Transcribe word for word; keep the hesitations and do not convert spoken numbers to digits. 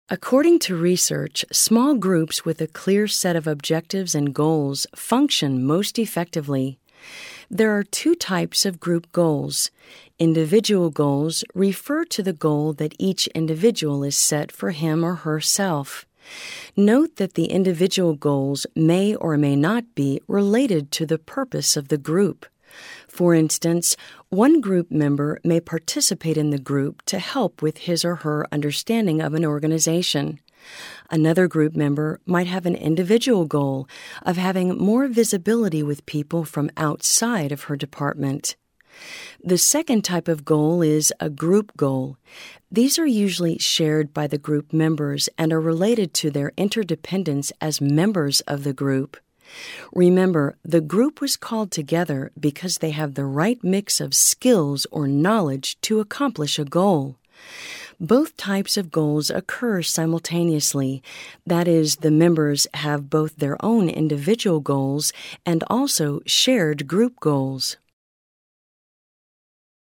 According to research, small groups with a clear set of objectives and goals function most effectively. There are two types of group goals. Individual goals refer to the goal that each individual is set for him or herself. Note that the individual goals may or may not be related to the purpose of the group. For instance, one group member may participate in the group to help with his or her understanding of an organization. Another group member might have an individual goal of having more visibility with people from outside of her department. The second type of goal is a group goal. These are usually shared by the group members and are related to their interdependence as members of the group. Remember, the group was called together because they have the right mix of skills or knowledge to accomplish a goal. Both types of goals occur simultaneously. That is, the members have both their own individual goals and also shared group goals.